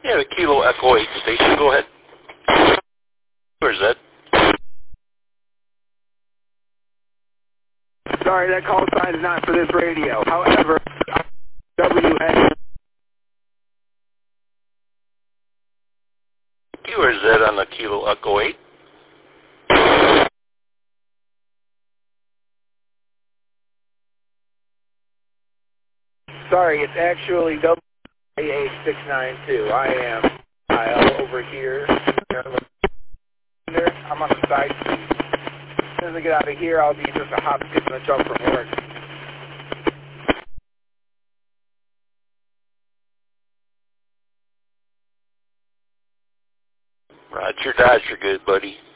Yeah, the Kilo Echo 8 station. Go ahead. Where's that? Sorry, that call sign is not for this radio. However, WN. Where's that on the Kilo Echo 8? Sorry, it's actually WA8692. I am over here. I'm on the side street. As soon as I get out of here, I'll be just a hop, skip, and a jump from work. Roger, Dodger, good buddy.